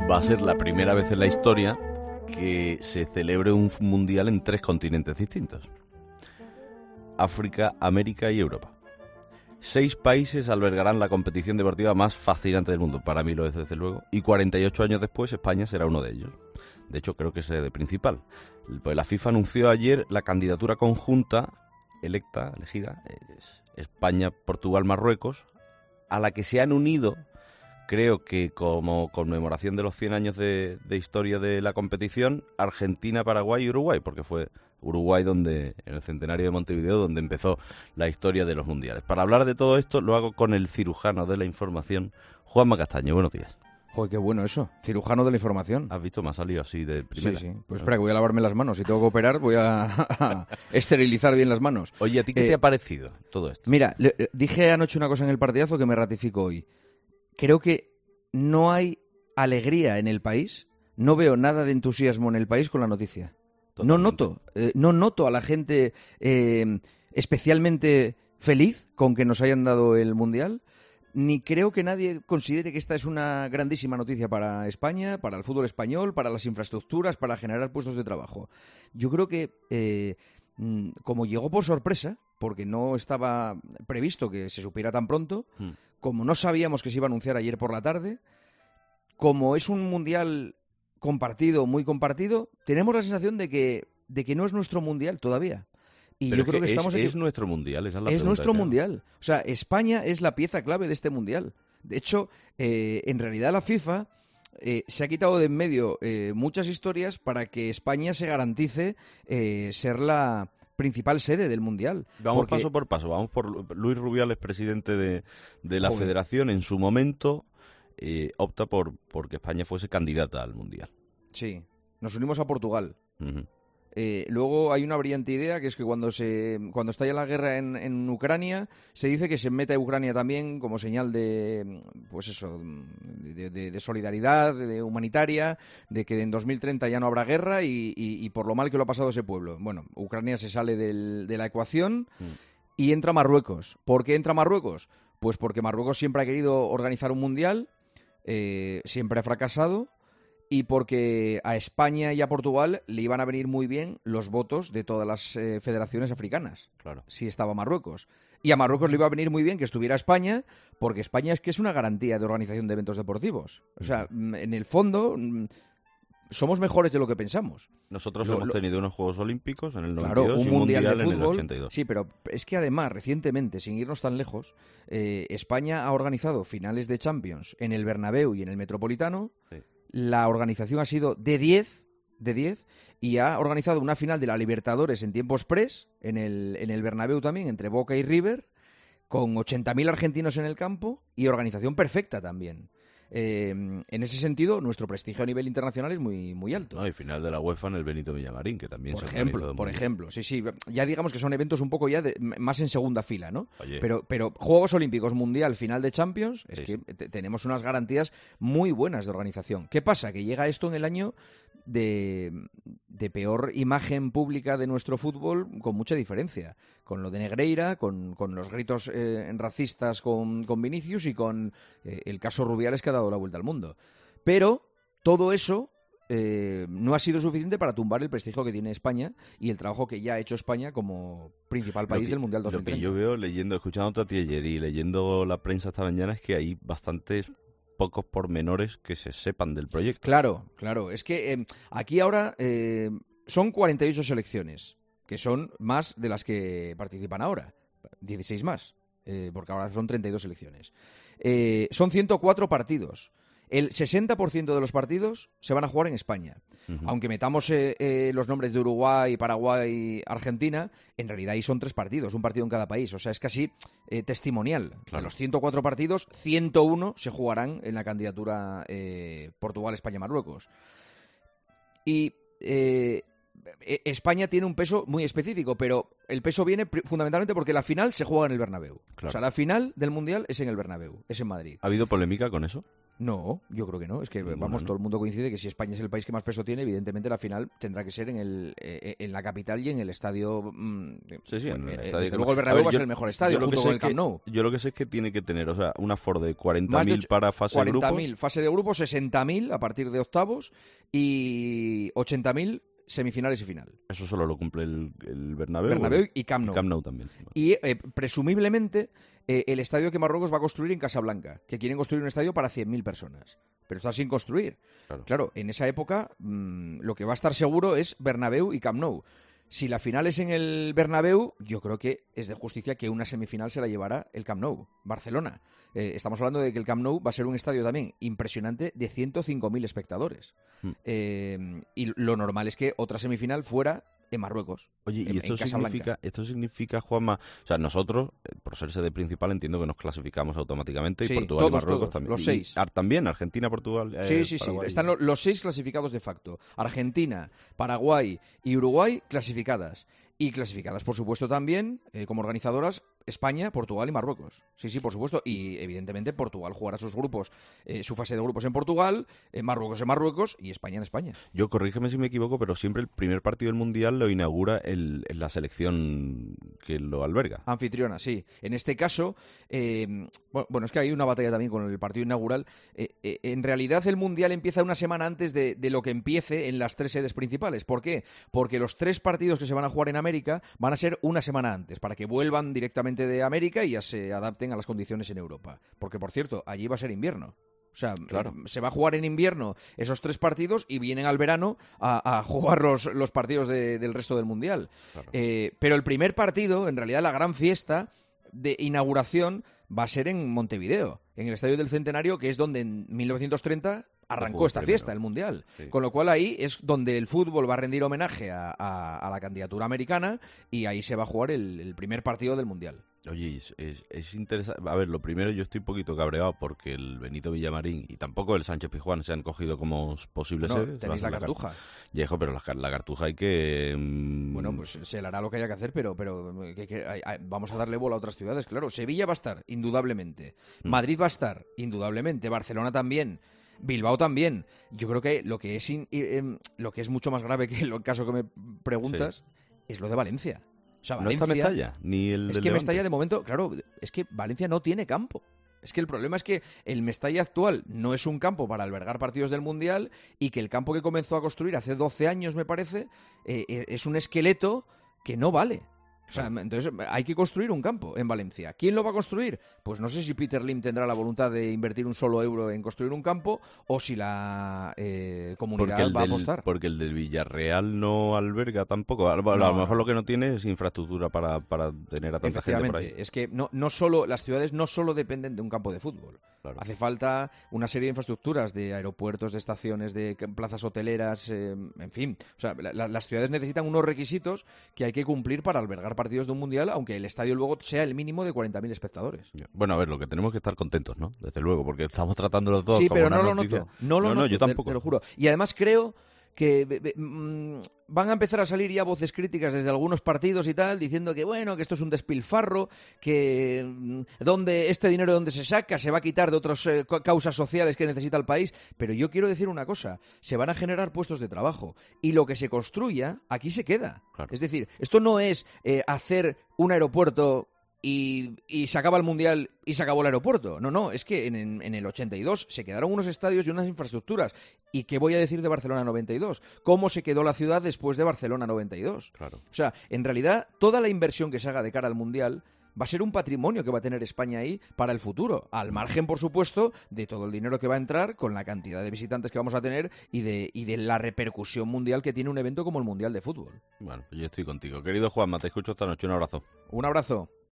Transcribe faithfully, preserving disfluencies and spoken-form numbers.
va a ser la primera vez en la historia que se celebre un mundial en tres continentes distintos: África, América y Europa. Seis países albergarán la competición deportiva más fascinante del mundo, para mí lo es desde luego, y cuarenta y ocho años después España será uno de ellos. De hecho, creo que es de principal. Pues la FIFA anunció ayer la candidatura conjunta, electa, elegida, es España, Portugal, Marruecos, a la que se han unido, creo que como conmemoración de los cien años de, de historia de la competición, Argentina, Paraguay y Uruguay, porque fue Uruguay donde, en el centenario de Montevideo, donde empezó la historia de los mundiales. Para hablar de todo esto lo hago con el cirujano de la información, Juanma Castaño. Buenos días. Joder, qué bueno eso, cirujano de la información. ¿Has visto? Me ha salido así de primera. Sí, sí. Pues espera, que voy a lavarme las manos. Si tengo que operar, voy a, a esterilizar bien las manos. Oye, ¿a ti qué eh, te ha parecido todo esto? Mira, le, dije anoche una cosa en el partidazo que me ratifico hoy. Creo que no hay alegría en el país, no veo nada de entusiasmo en el país con la noticia. Totalmente. No noto, eh, no noto a la gente eh, especialmente feliz con que nos hayan dado el Mundial, ni creo que nadie considere que esta es una grandísima noticia para España, para el fútbol español, para las infraestructuras, para generar puestos de trabajo. Yo creo que, eh, como llegó por sorpresa, porque no estaba previsto que se supiera tan pronto, hmm. como no sabíamos que se iba a anunciar ayer por la tarde, como es un mundial compartido, muy compartido, tenemos la sensación de que, de que no es nuestro mundial todavía. Y Pero yo creo que es, estamos es aquí... nuestro mundial, esa es la Es pregunta. nuestro mundial. O sea, España es la pieza clave de este mundial. De hecho, eh, en realidad la FIFA eh, se ha quitado de en medio eh, muchas historias para que España se garantice eh, ser la principal sede del mundial. Vamos porque... paso por paso. Vamos por Luis Rubiales, presidente de, de la Joder. Federación, en su momento eh, opta por, por que España fuese candidata al mundial. Sí. Nos unimos a Portugal. Uh-huh. Eh, luego hay una brillante idea, que es que cuando se cuando estalla la guerra en, en Ucrania, se dice que se mete a Ucrania también como señal de, pues eso, de, de, de solidaridad, de humanitaria, de que en dos mil treinta ya no habrá guerra y, y, y por lo mal que lo ha pasado ese pueblo. Bueno, Ucrania se sale del, de la ecuación mm. y entra Marruecos. ¿Por qué entra Marruecos? Pues porque Marruecos siempre ha querido organizar un mundial, eh, siempre ha fracasado. Y porque a España y a Portugal le iban a venir muy bien los votos de todas las eh, federaciones africanas, claro, si estaba Marruecos. Y a Marruecos le iba a venir muy bien que estuviera España, porque España es que es una garantía de organización de eventos deportivos. O sea, en el fondo somos mejores de lo que pensamos. Nosotros lo, hemos lo... tenido unos Juegos Olímpicos en el noventa y dos, claro, un y un mundial, mundial de fútbol, en el ochenta y dos. Sí, pero es que además, recientemente, sin irnos tan lejos, eh, España ha organizado finales de Champions en el Bernabéu y en el Metropolitano. Sí. La organización ha sido de diez, de diez, y ha organizado una final de la Libertadores en tiempo express, en el, en el Bernabéu también, entre Boca y River, con ochenta mil argentinos en el campo y organización perfecta también. Eh, en ese sentido, nuestro prestigio a nivel internacional es muy, muy alto. No, y final de la UEFA en el Benito Villamarín, que también por se ejemplo, organizó por muy ejemplo, sí, sí. Ya digamos que son eventos un poco ya de, más en segunda fila, ¿no? Oye. Pero, pero Juegos Olímpicos, Mundial, final de Champions, es sí, que sí. T- tenemos unas garantías muy buenas de organización. ¿Qué pasa? Que llega esto en el año de, de peor imagen pública de nuestro fútbol, con mucha diferencia. Con lo de Negreira, con, con los gritos eh, racistas con, con Vinicius y con eh, el caso Rubiales, que ha dado la vuelta al mundo. Pero todo eso eh, no ha sido suficiente para tumbar el prestigio que tiene España y el trabajo que ya ha hecho España como principal país que, del Mundial dos mil treinta. Lo que yo veo leyendo, escuchando a ti ayer y leyendo la prensa esta mañana es que hay bastantes pocos pormenores que se sepan del proyecto. Claro, claro. Es que eh, aquí ahora eh, son cuarenta y ocho selecciones, que son más de las que participan ahora. dieciséis más, eh, porque ahora son treinta y dos selecciones. Eh, son ciento cuatro partidos. El sesenta por ciento de los partidos se van a jugar en España. Uh-huh. Aunque metamos eh, eh, los nombres de Uruguay, Paraguay, Argentina, en realidad ahí son tres partidos, un partido en cada país. O sea, es casi eh, testimonial. Claro. De los ciento cuatro partidos, ciento uno se jugarán en la candidatura eh, Portugal, España, Marruecos. Y eh, España tiene un peso muy específico, pero el peso viene fundamentalmente porque la final se juega en el Bernabéu. Claro. O sea, la final del Mundial es en el Bernabéu, es en Madrid. ¿Ha habido polémica con eso? No, yo creo que no. Es que, Ninguna, vamos, ¿no? todo el mundo coincide que si España es el país que más peso tiene, evidentemente la final tendrá que ser en el eh, en la capital y en el estadio. Mm, Sí, sí, en el eh, estadio desde que- luego el A Bernabéu ver, va a yo- ser el mejor estadio, yo lo que junto sé con el es que- Camp Nou. Yo lo que sé es que tiene que tener, o sea, un aforo de Más de cuarenta mil och- para fase de cuarenta grupos. mil fase de grupos, sesenta mil a partir de octavos y ochenta mil semifinales y final. Eso solo lo cumple el, el Bernabéu. Bernabéu el- y Camp Nou. Camp Nou también. Y eh, presumiblemente eh, el estadio que Marruecos va a construir en Casablanca, que quieren construir un estadio para cien mil personas. Pero está sin construir. Claro. Claro, en esa época mmm, lo que va a estar seguro es Bernabéu y Camp Nou. Si la final es en el Bernabéu, yo creo que es de justicia que una semifinal se la llevará el Camp Nou, Barcelona. Eh, estamos hablando de que el Camp Nou va a ser un estadio también impresionante de ciento cinco mil espectadores. Mm. Eh, y lo normal es que otra semifinal fuera en Marruecos. Oye, en- ¿y en esto Casablanca. significa, esto significa, Juanma, o sea, nosotros, eh, por ser sede principal, entiendo que nos clasificamos automáticamente, Sí, y Portugal y todos, Marruecos todos, también. los Y- seis. Ar- también, Argentina, Portugal, eh, Sí, sí, sí. Paraguay. Están lo- los seis clasificados de facto. Argentina, Paraguay y Uruguay clasificadas. Y clasificadas, por supuesto, también, eh, como organizadoras, España, Portugal y Marruecos. Sí, sí, por supuesto. Y, evidentemente, Portugal jugará sus grupos, eh, su fase de grupos en Portugal, eh, Marruecos en Marruecos y España en España. Yo, corrígeme si me equivoco, pero siempre el primer partido del Mundial lo inaugura el, el- la selección que lo alberga. Anfitriona, sí. En este caso, eh, bu- bueno, es que hay una batalla también con el partido inaugural. Eh, eh, en realidad, el Mundial empieza una semana antes de, de lo que empiece en las tres sedes principales. ¿Por qué? Porque los tres partidos que se van a jugar en América van a ser una semana antes, para que vuelvan directamente de América y ya se adapten a las condiciones en Europa. Porque, por cierto, allí va a ser invierno. O sea, Claro. eh, se va a jugar en invierno esos tres partidos y vienen al verano a, a jugar los, los partidos de- del resto del Mundial. Claro. Eh, pero el primer partido, en realidad la gran fiesta de inauguración, va a ser en Montevideo, en el Estadio del Centenario, que es donde en mil novecientos treinta arrancó jugó esta primero. fiesta, el Mundial. Sí. Con lo cual ahí es donde el fútbol va a rendir homenaje a, a- a la candidatura americana y ahí se va a jugar el, el primer partido del Mundial. Oye, es, es, es interesante. A ver, lo primero, yo estoy un poquito cabreado porque el Benito Villamarín y tampoco el Sánchez Pizjuán se han cogido como posibles No, sedes. tenéis Va a la ser Cartuja. Car- Ya, hijo, pero la, car- la Cartuja hay que... mm, Bueno, pues se le hará lo que haya que hacer, pero, pero que- que- hay- hay- vamos a darle bola a otras ciudades, claro. Sevilla va a estar, indudablemente. Mm. Madrid va a estar, indudablemente. Barcelona también. Bilbao también. Yo creo que lo que es in- eh, em, lo que es mucho más grave que el caso que me preguntas es lo de Valencia. O sea, ¿No está Valencia, Mestalla? Ni el es del que Levante. Mestalla de momento, claro, es que Valencia no tiene campo. Es que el problema es que el Mestalla actual no es un campo para albergar partidos del Mundial y que el campo que comenzó a construir hace doce años, me parece, eh, eh, es un esqueleto que no vale. O sea, entonces hay que construir un campo en Valencia. ¿Quién lo va a construir? Pues no sé si Peter Lim tendrá la voluntad de invertir un solo euro en construir un campo o si la eh, comunidad Porque el, va a del, apostar. porque el del Villarreal no alberga tampoco. A, bueno, No, a lo mejor no. lo que no tiene es infraestructura para, para tener a tanta gente por ahí. Efectivamente, es que no, no solo, las ciudades no solo dependen de un campo de fútbol. Claro. Hace falta una serie de infraestructuras, de aeropuertos, de estaciones, de c- plazas hoteleras, eh, en fin. O sea, la- la- las ciudades necesitan unos requisitos que hay que cumplir para albergar partidos de un mundial, aunque el estadio luego sea el mínimo de cuarenta mil espectadores. Bueno, a ver, lo que tenemos que estar contentos, ¿no? Desde luego, porque estamos tratando los dos Sí, como pero una no lo noticia. noto. No lo no, noto, yo te- tampoco. Te, lo juro. Y además creo que be- be- mm, van a empezar a salir ya voces críticas desde algunos partidos y tal, diciendo que bueno, que esto es un despilfarro, que mm, donde este dinero de donde se saca se va a quitar de otras eh, ca- causas sociales que necesita el país. Pero yo quiero decir una cosa, se van a generar puestos de trabajo y lo que se construya aquí se queda. Claro. Es decir, esto no es eh, hacer un aeropuerto y, y se acaba el Mundial y se acabó el aeropuerto. No, no, es que en, en- en el ochenta y dos se quedaron unos estadios y unas infraestructuras. ¿Y qué voy a decir de Barcelona noventa y dos? ¿Cómo se quedó la ciudad después de Barcelona noventa y dos? Claro. O sea, en realidad, toda la inversión que se haga de cara al Mundial va a ser un patrimonio que va a tener España ahí para el futuro. Al margen, por supuesto, de todo el dinero que va a entrar, con la cantidad de visitantes que vamos a tener y de, y de la repercusión mundial que tiene un evento como el Mundial de Fútbol. Bueno, pues yo estoy contigo. Querido Juanma, te escucho esta noche. Un abrazo. Un abrazo.